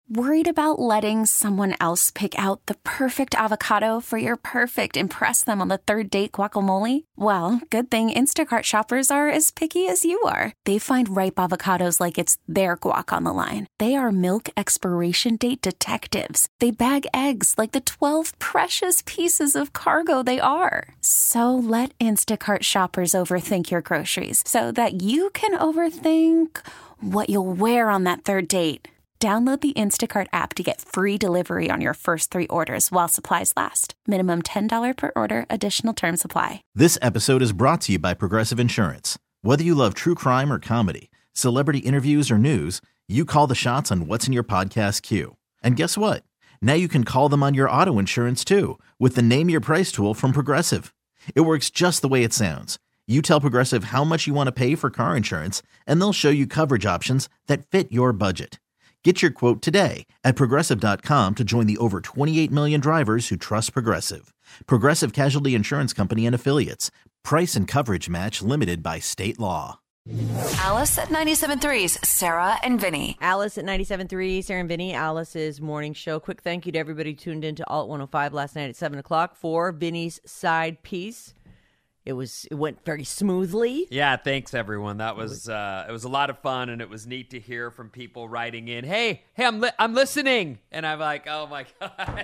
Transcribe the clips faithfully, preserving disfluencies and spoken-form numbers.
Worried about letting someone else pick out the perfect avocado for your perfect impress them on the third date guacamole? Well, good thing Instacart shoppers are as picky as you are. They find ripe avocados like it's their guac on the line. They are milk expiration date detectives. They bag eggs like the twelve precious pieces of cargo they are. So let Instacart shoppers overthink your groceries so that you can overthink what you'll wear on that third date. Download the Instacart app to get free delivery on your first three orders while supplies last. Minimum ten dollars per order. Additional terms apply. This episode is brought to you by Progressive Insurance. Whether you love true crime or comedy, celebrity interviews or news, you call the shots on what's in your podcast queue. And guess what? Now you can call them on your auto insurance too with the Name Your Price tool from Progressive. It works just the way it sounds. You tell Progressive how much you want to pay for car insurance, and they'll show you coverage options that fit your budget. Get your quote today at Progressive dot com to join the over twenty-eight million drivers who trust Progressive. Progressive Casualty Insurance Company and Affiliates. Price and coverage match limited by state law. Alice at ninety-seven point three's Sarah and Vinny. Alice at ninety-seven point three, Sarah and Vinny, Alice's morning show. Quick thank you to everybody who tuned in to Alt one oh five last night at seven o'clock for Vinny's side piece. It was it went very smoothly. Yeah, thanks everyone. That was uh, it was a lot of fun, and it was neat to hear from people writing in. Hey, hey, I'm li- I'm listening, and I'm like, oh my god,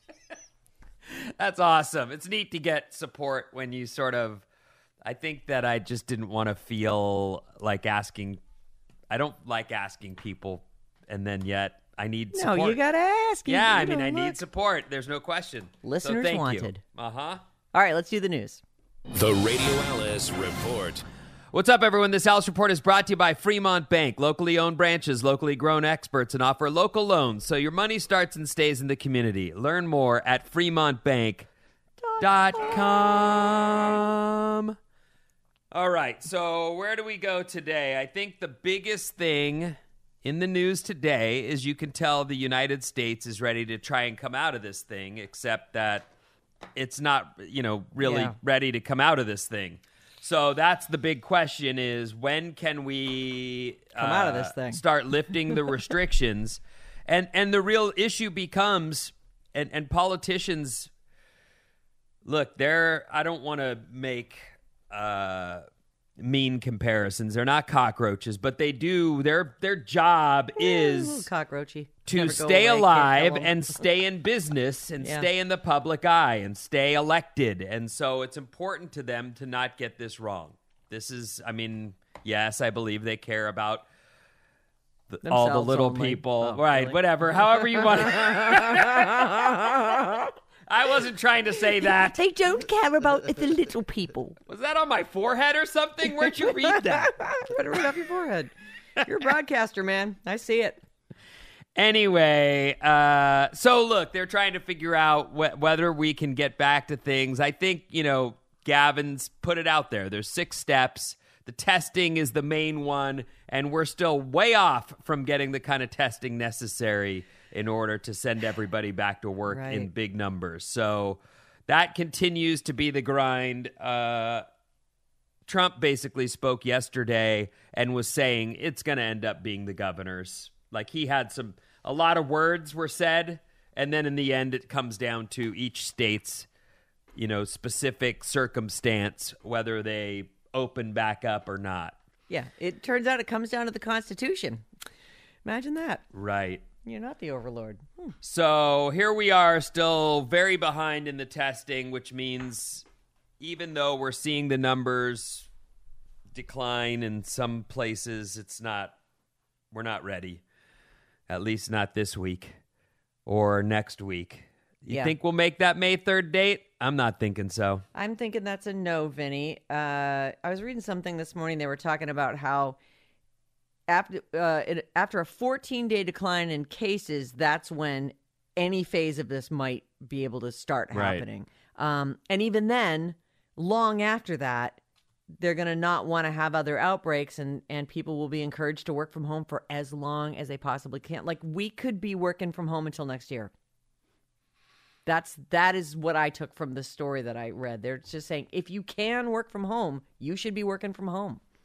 that's awesome. It's neat to get support when you sort of. I think that I just didn't want to feel like asking. I don't like asking people, and then yet I need support. No, you gotta ask. Yeah, you I mean, I look. need support. There's no question. Listeners so thank wanted. Uh huh. All right, let's do the news. The Radio Alice Report. What's up, everyone? This Alice Report is brought to you by Fremont Bank. Locally owned branches, locally grown experts, and offer local loans so your money starts and stays in the community. Learn more at fremont bank dot com. All right, so where do we go today? I think the biggest thing in the news today is you can tell the United States is ready to try and come out of this thing, except that it's not, you know, really Yeah. ready to come out of this thing. So that's the big question is when can we Come uh, out of this thing. start lifting the restrictions? and and the real issue becomes, and, and politicians, look, they're, I don't want to make uh, mean comparisons. They're not cockroaches, but they do, their their job Eh, a is little cockroachy. to Never go stay away, can't alive kill 'em. and stay in business and Yeah. stay in the public eye and stay elected. And so it's important to them to not get this wrong. This is, I mean, yes, I believe they care about the, all the Themselves little only. people. Oh, right, really? whatever. However you want. I wasn't trying to say that. They don't care about the little people. Was that on my forehead or something? Where'd you read that? Put it right off your forehead. You're a broadcaster, man. I see it. Anyway, uh, so look, they're trying to figure out wh- whether we can get back to things. I think, you know, Gavin's put it out there. There's six steps. The testing is the main one, and we're still way off from getting the kind of testing necessary in order to send everybody back to work Right. in big numbers. So that continues to be the grind. Uh, Trump basically spoke yesterday and was saying it's going to end up being the governors. Like he had some, a lot of words were said, and then in the end it comes down to each state's, you know, specific circumstance, whether they open back up or not. Yeah, it turns out it comes down to the Constitution. Imagine that. Right. You're not the overlord. Hmm. So here we are still very behind in the testing, which means even though we're seeing the numbers decline in some places, it's not, we're not ready. At least not this week or next week. You Yeah. think we'll make that May third date? I'm not thinking so. I'm thinking that's a no, Vinny. Uh, I was reading something this morning. They were talking about how after uh, it, after a fourteen-day decline in cases, that's when any phase of this might be able to start Right. happening. Um, and even then, long after that, they're going to not want to have other outbreaks, and, and people will be encouraged to work from home for as long as they possibly can. Like, we could be working from home until next year. That's that is what I took from the story that I read. They're just saying if you can work from home, you should be working from home.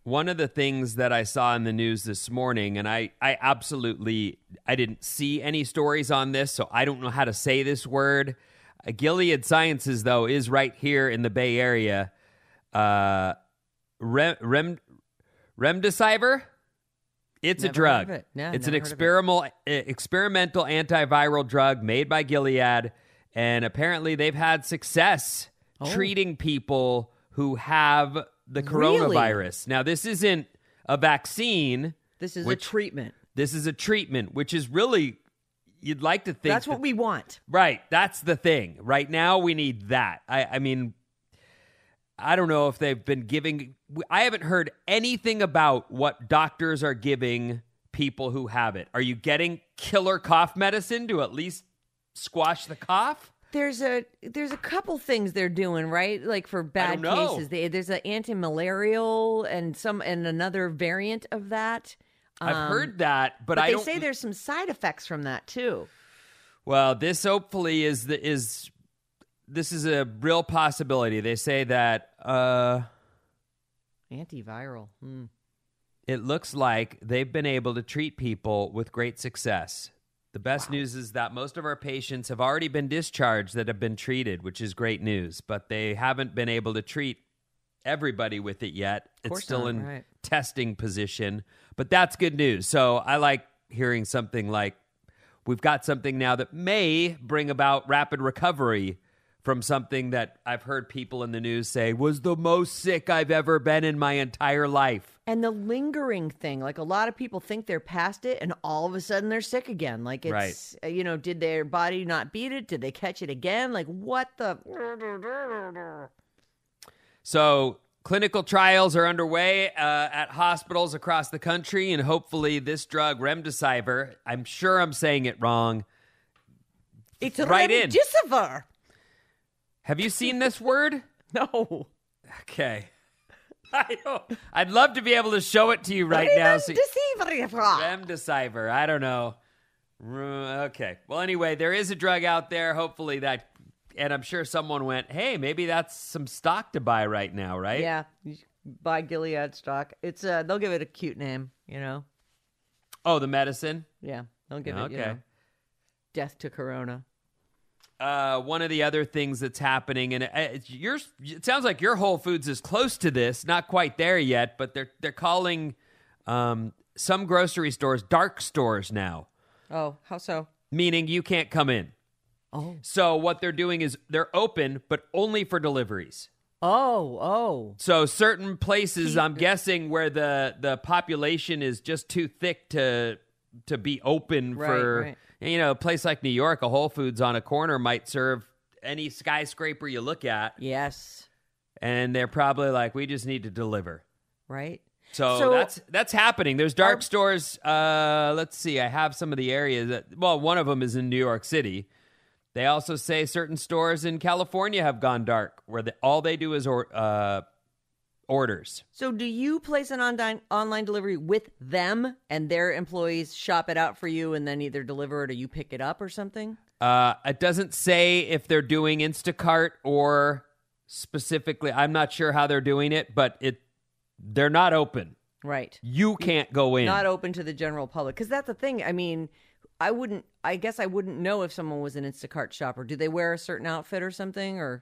One of the things that I saw in the news this morning, and I, I absolutely, I didn't see any stories on this, so I don't know how to say this word. Uh, Gilead Sciences, though, is right here in the Bay Area. Uh, Rem, Rem, Remdesivir? It's Never a drug. heard of it. Yeah, it's an never heard of it. experimental, uh, experimental antiviral drug made by Gilead, and apparently they've had success Oh. treating people who have the coronavirus. Now, this isn't a vaccine. This is which- a treatment. This is a treatment, which is really, you'd like to think. That's what that- we want. Right. That's the thing. Right now, we need that. I, I mean, I don't know if they've been giving, I haven't heard anything about what doctors are giving people who have it. Are you getting killer cough medicine to at least squash the cough? There's a there's a couple things they're doing, right? Like for bad don't know. cases, they, there's an anti-malarial and some and another variant of that. I've Um, heard that, but, but I they don't. say there's some side effects from that too. Well, this hopefully is the is this is a real possibility. They say that uh, Antiviral. Hmm. it looks like they've been able to treat people with great success. The best news is that most of our patients have already been discharged that have been treated, which is great news, but they haven't been able to treat everybody with it yet. It's course still not, in right. testing position, but that's good news. So I like hearing something like we've got something now that may bring about rapid recovery from something that I've heard people in the news say was the most sick I've ever been in my entire life. And the lingering thing, like a lot of people think they're past it, and all of a sudden they're sick again. Like it's, Right. uh, you know, did their body not beat it? Did they catch it again? Like what the? So clinical trials are underway uh, at hospitals across the country, and hopefully this drug, Remdesivir, I'm sure I'm saying it wrong. It's Right in. Remdesivir. Have you seen this word? No. Okay. I don't, I'd love to be able to show it to you right now. So, Remdesivir. Remdesivir. I don't know. R- Okay. Well, anyway, there is a drug out there. Hopefully that, and I'm sure someone went, hey, maybe that's some stock to buy right now, right? Yeah, you should buy Gilead stock. It's uh, they'll give it a cute name, you know. Oh, the medicine? Yeah, they'll give it, Okay. you know, death to Corona. Uh, one of the other things that's happening, and it, it's yours, it sounds like your Whole Foods is close to this, not quite there yet, but they're they're calling um, some grocery stores dark stores now, Oh, how so? meaning you can't come in. Oh, So what they're doing is they're open, but only for deliveries. oh, oh. So certain places, I'm guessing, where the, the population is just too thick to to be open Right, for, right. you know, a place like New York, a Whole Foods on a corner might serve any skyscraper you look at, Yes, and they're probably like, we just need to deliver. right. So, So- that's that's happening. There's dark Are- stores. Uh, let's see. I have some of the areas that. Well, one of them is in New York City. They also say certain stores in California have gone dark, where the, all they do is or, uh, orders. So, do you place an online online delivery with them, and their employees shop it out for you, and then either deliver it or you pick it up or something? Uh, it doesn't say if they're doing Instacart or specifically. I'm not sure how they're doing it, but it they're not open. Right. You can't go in. Not open to the general public, because that's the thing. I mean, I wouldn't. I guess I wouldn't know if someone was an Instacart shopper. Do they wear a certain outfit or something, or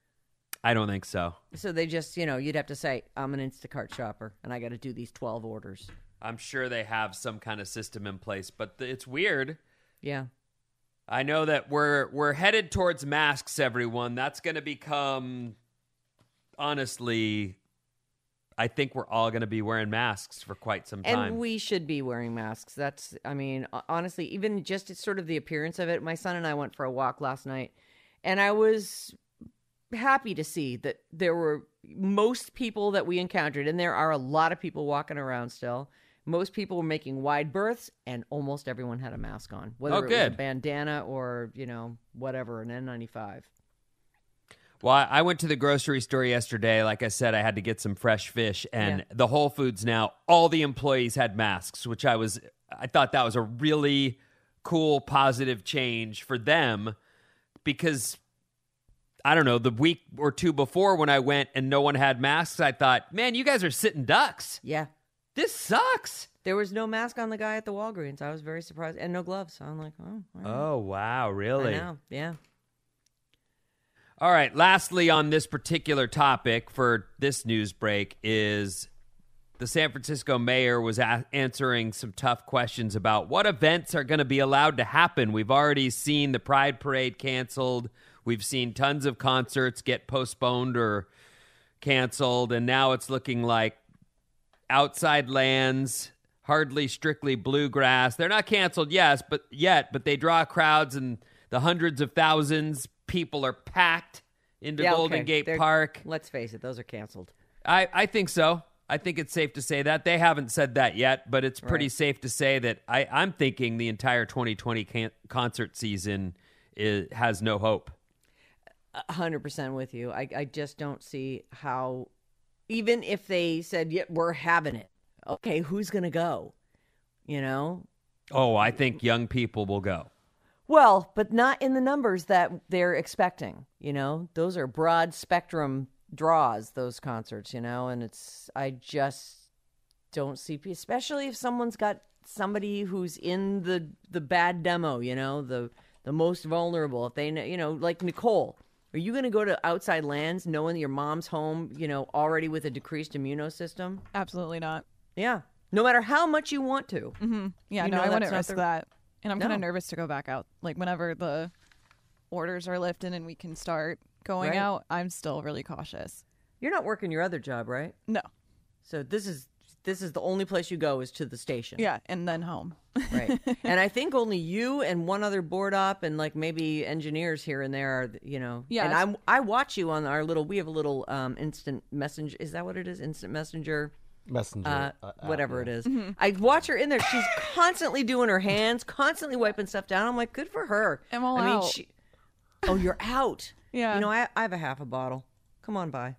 I don't think so. so they just, you know, you'd have to say, I'm an Instacart shopper, and I got to do these twelve orders. I'm sure they have some kind of system in place, but th- it's weird. Yeah. I know that we're we're headed towards masks, everyone. That's going to become, honestly, I think we're all going to be wearing masks for quite some time. And we should be wearing masks. That's, I mean, ho- honestly, even just sort of the appearance of it. My son and I went for a walk last night, and I was happy to see that there were most people that we encountered, and there are a lot of people walking around still. Most people were making wide berths, and almost everyone had a mask on, whether Oh, it was a good. bandana or, you know, whatever, an N ninety-five. Well, I I went to the grocery store yesterday. Like I said, I had to get some fresh fish, and Yeah. the Whole Foods now, all the employees had masks, which I was, I thought that was a really cool, positive change for them, because I don't know, the week or two before when I went and no one had masks, I thought, man, you guys are sitting ducks. Yeah. This sucks. There was no mask on the guy at the Walgreens. I was very surprised. And no gloves. So I'm like, oh. All right. Oh, wow, really? I know. Yeah. All right, lastly on this particular topic for this news break is the San Francisco mayor was a- answering some tough questions about what events are going to be allowed to happen. We've already seen the Pride Parade canceled. We've seen tons of concerts get postponed or canceled, and now it's looking like outside lands, hardly strictly bluegrass. They're not canceled, yes, but yet, but they draw crowds and the hundreds of thousands. People are packed into Yeah, Golden okay. Gate They're- Park. Let's face it, those are canceled. I, I think so. I think it's safe to say that. They haven't said that yet, but it's pretty Right. safe to say that I, I'm thinking the entire twenty twenty can- concert season is, has no hope. A hundred percent with you. I, I just don't see how, even if they said, yeah, we're having it. Okay, who's going to go? You know? Oh, I think young people will go. Well, but not in the numbers that they're expecting. You know, those are broad spectrum draws, those concerts, you know, and it's, I just don't see, especially if someone's got somebody who's in the, the bad demo, you know, the, the most vulnerable. If they know, you know, like Nicole, are you going to go to outside lands knowing that your mom's home, you know, already with a decreased immunosystem? Absolutely not. Yeah. No matter how much you want to. Mm-hmm. Yeah, You no, know I that's wouldn't not risk the- that. And I'm kind No. of nervous to go back out. Like, whenever the orders are lifted and we can start going Right. out, I'm still really cautious. You're not working your other job, right? No. So this is this is the only place you go is to the station. Yeah, and then home. Right. And I think only you and one other board op and like maybe engineers here and there are, you know. Yeah, And it's- I I watch you on our little, we have a little um, instant messenger. Is that what it is? Instant messenger? Messenger. Uh, uh, app, whatever yeah. it is. Mm-hmm. I watch her in there. She's constantly doing her hands, constantly wiping stuff down. I'm like, good for her. I'm all I mean, out. she. Oh, you're out. Yeah. You know, I, I have a half a bottle. Come on by.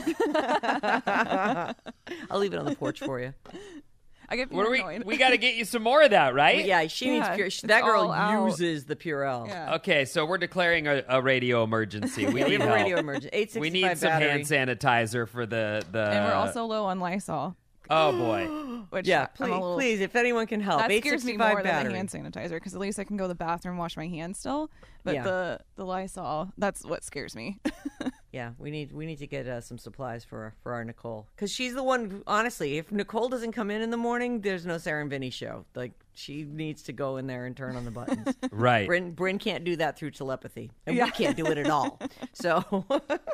I'll leave it on the porch for you. I get What are we? paranoid. We got to get you some more of that, right? Yeah, she needs Yeah, pure. it's That girl all out. uses the Purell. Yeah. Okay, so we're declaring a, a radio emergency. We We need have a help. radio emergency. eight sixty-five We need some battery. hand sanitizer for the the. And we're also low on Lysol. Oh boy. Which Yeah, I'm a please, little, please, if anyone can help. That scares me more battery. than the hand sanitizer, because at least I can go to the bathroom, wash my hands still. But Yeah. the the Lysol, that's what scares me. Yeah, we need we need to get uh, some supplies for for our Nicole, because she's the one. Who, honestly, if Nicole doesn't come in in the morning, there's no Sarah and Vinny show. Like, she needs to go in there and turn on the buttons. Right. Bryn Bryn can't do that through telepathy, and we can't do it at all. So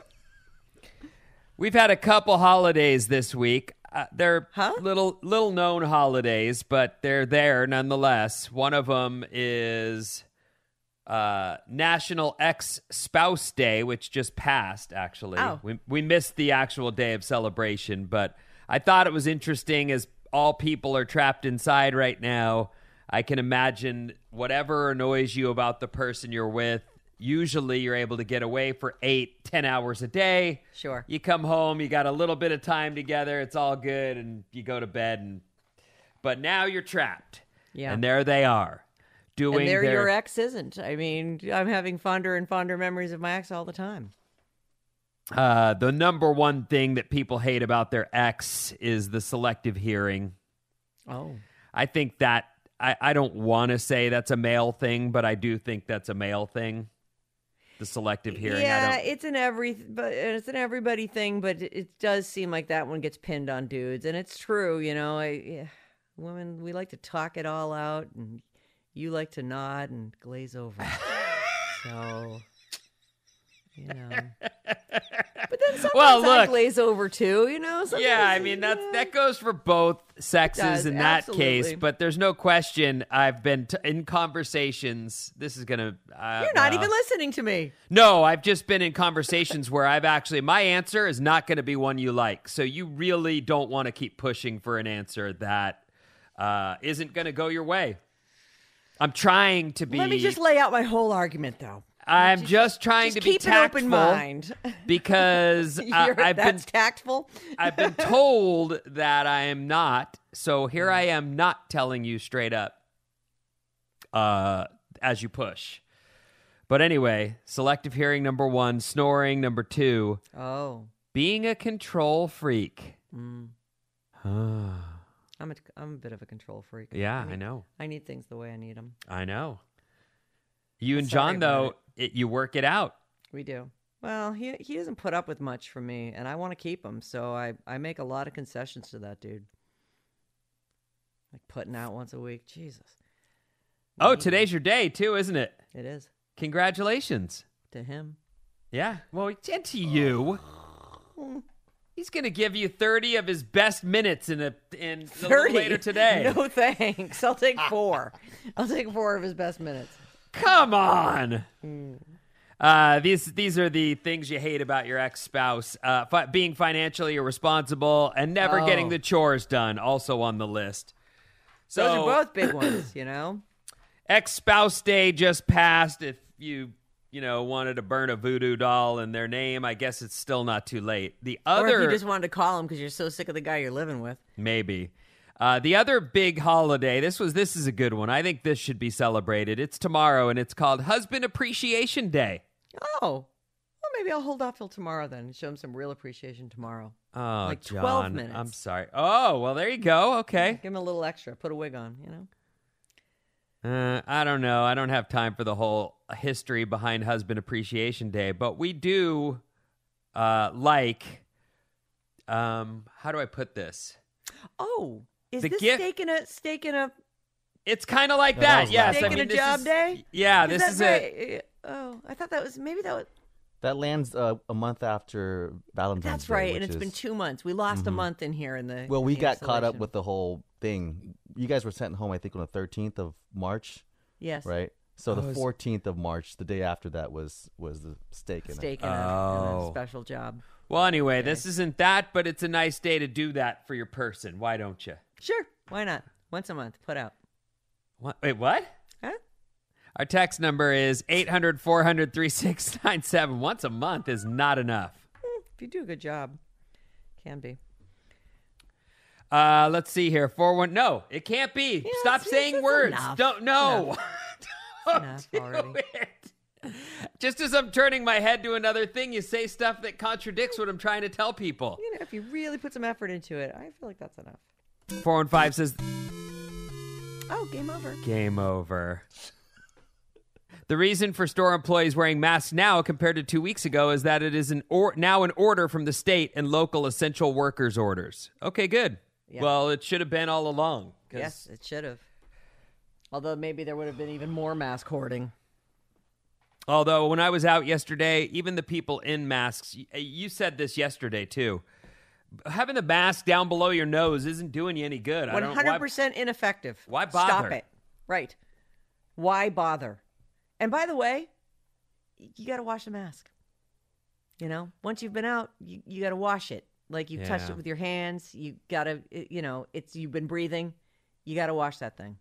We've had a couple holidays this week. Uh, they're Huh? little little known holidays, but they're there nonetheless. One of them is uh, National Ex-Spouse Day, which just passed, actually. Oh. We, we missed the actual day of celebration, but I thought it was interesting as all people are trapped inside right now. I can imagine whatever annoys you about the person you're with, usually you're able to get away for eight, ten hours a day. Sure. You come home, you got a little bit of time together, it's all good, and you go to bed. And but now you're trapped. Yeah. And there they are. Doing and there their, your ex isn't. I mean, I'm having fonder and fonder memories of my ex all the time. Uh, the number one thing that people hate about their ex is the selective hearing. Oh. I think that, I, I don't want to say that's a male thing, but I do think that's a male thing. The selective hearing. I Yeah, don't, it's an every, but it's an everybody thing. But it, it does seem like that one gets pinned on dudes, and it's true. You know, I, yeah, women, we like to talk it all out, and you like to nod and glaze over. So, you know. But then sometimes Well, I look. glaze over too. You know. Sometimes, yeah, I mean that's yeah. that goes for both sexes does, in that absolutely. case. But there's no question. I've been t- in conversations. This is gonna. Uh, You're not well, even listening to me. No, I've just been in conversations where I've actually my answer is not going to be one you like. So you really don't want to keep pushing for an answer that uh, isn't going to go your way. I'm trying to be. Let me just lay out my whole argument, though. I'm just trying Just to be keep tactful an open mind. because uh, You're- I've been that's tactful. I've been told that I am not. So here I am not telling you straight up uh, as you push. But anyway, selective hearing, number one. Snoring, number two. Oh. Being a control freak. Mm. Ah. I'm a, I'm a bit of a control freak. Yeah, I, need, I know. I need things the way I need them. I know. You and Sorry John, about though, it, you work it out. We do. Well, he he doesn't put up with much from me, and I want to keep him, so I, I make a lot of concessions to that dude. Like putting out once a week. Jesus. Oh, Me. today's your day, too, isn't it? It is. Congratulations. To him. Yeah. Well, and to you. He's going to give you thirty of his best minutes in a in a little later today. No thanks. I'll take four. I'll take four of his best minutes. Come on. Uh, these these are the things you hate about your ex-spouse. Uh, fi- being financially irresponsible and never Oh. getting the chores done, also on the list. So, Those are both big ones, you know? ex-spouse day just passed. If you, you know, wanted to burn a voodoo doll in their name, I guess it's still not too late. The Or other... if you just wanted to call him because you're so sick of the guy you're living with. Maybe. Uh, the other big holiday, this was this is a good one. I think this should be celebrated. It's tomorrow, and it's called Husband Appreciation Day. Oh. Well, maybe I'll hold off till tomorrow then and show him some real appreciation tomorrow. Oh, Like John, twelve minutes. I'm sorry. Oh, well, there you go. Okay. Give him a little extra. Put a wig on, you know? Uh, I don't know. I don't have time for the whole history behind Husband Appreciation Day, but we do uh, like, um, how do I put this? Oh. Is The this gift- steak in a steak in a It's kind of like No, that that. was Yes. last steak I time. in mean, a this job is- day? Yeah, Is this that is a. right? Oh, I thought that was maybe that was That lands uh, a month after Valentine's that's Day. right, and which it's been is- two months. We lost a month in here in the Well, we the got caught up installation. with the whole thing. You guys were sent home, I think, on the thirteenth of March, yes right? So Oh, the it's- fourteenth of March, the day after that, was was the steak in steak it. in, a, in Oh. a special job. Well, anyway, this isn't that, but it's a nice day to do that for your person. Why don't you? Sure, why not? Once a month, put out. What? Wait, what? Huh? Our text number is eight hundred, four hundred, thirty-six ninety-seven. Once a month is not enough. If you do a good job, can be. Uh, let's see here. Four one. No, it can't be. Yeah, Stop it's- saying it's words. enough. Don't. No. Don't Enough do already. it. Just as I'm turning my head to another thing, you say stuff that contradicts what I'm trying to tell people. You know, if you really put some effort into it, I feel like that's enough. four one five says, Oh, game over. game over. The reason for store employees wearing masks now compared to two weeks ago is that it is an or- now an order from the state and local essential workers orders. Okay, good. Yeah. Well, it should have been all along. 'cause- Yes, it should have. Although maybe there would have been even more mask hoarding. Although when I was out yesterday, even the people in masks, y- you said this yesterday too, having the mask down below your nose isn't doing you any good. I One don't hundred why- percent ineffective. why Stop bother? it. Right. Why bother? And by the way, you got to wash the mask. You know, once you've been out, you, you got to wash it. Like you touched Yeah. it with your hands. You got to, you know, it's you've been breathing. You got to wash that thing.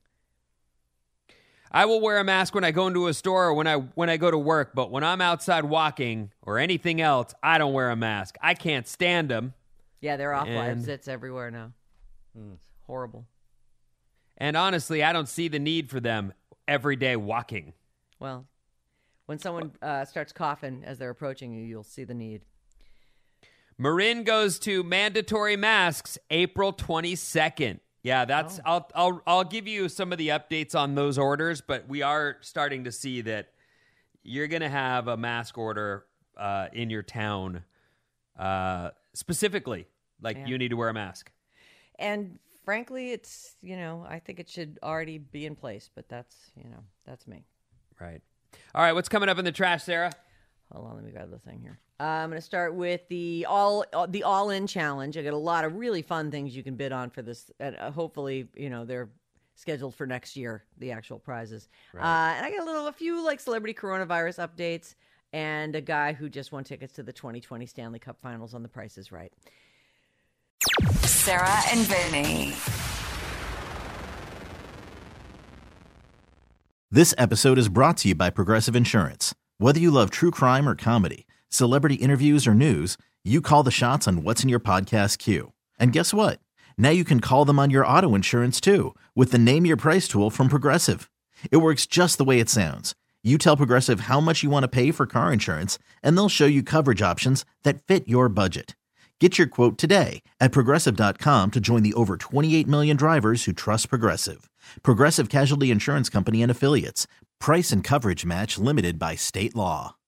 I will wear a mask when I go into a store or when I when I go to work, but when I'm outside walking or anything else, I don't wear a mask. I can't stand them. Yeah, they're off And- lives. It's everywhere now. It's horrible. And honestly, I don't see the need for them every day walking. Well, when someone uh, starts coughing as they're approaching you, you'll see the need. Marin goes to mandatory masks April twenty-second. Yeah, that's Oh. I'll I'll I'll give you some of the updates on those orders, but we are starting to see that you're going to have a mask order uh, in your town uh, specifically. Like Yeah. you need to wear a mask. And frankly, it's, you know, I think it should already be in place, but that's, you know, that's me. Right. All right, what's coming up in the trash, Sarah? Hold on, let me grab the thing here. Uh, I'm going to start with the all uh, the all in challenge. I got a lot of really fun things you can bid on for this, and uh, hopefully, you know, they're scheduled for next year. The actual prizes, uh, and I got a little, a few like celebrity coronavirus updates, and a guy who just won tickets to the twenty twenty Stanley Cup Finals on The Price is Right. Sarah and Vinny. This episode is brought to you by Progressive Insurance. Whether you love true crime or comedy, celebrity interviews or news, you call the shots on what's in your podcast queue. And guess what? Now you can call them on your auto insurance too with the Name Your Price tool from Progressive. It works just the way it sounds. You tell Progressive how much you want to pay for car insurance, and they'll show you coverage options that fit your budget. Get your quote today at Progressive dot com to join the over twenty-eight million drivers who trust Progressive. Progressive Casualty Insurance Company and Affiliates. Price and coverage match limited by state law.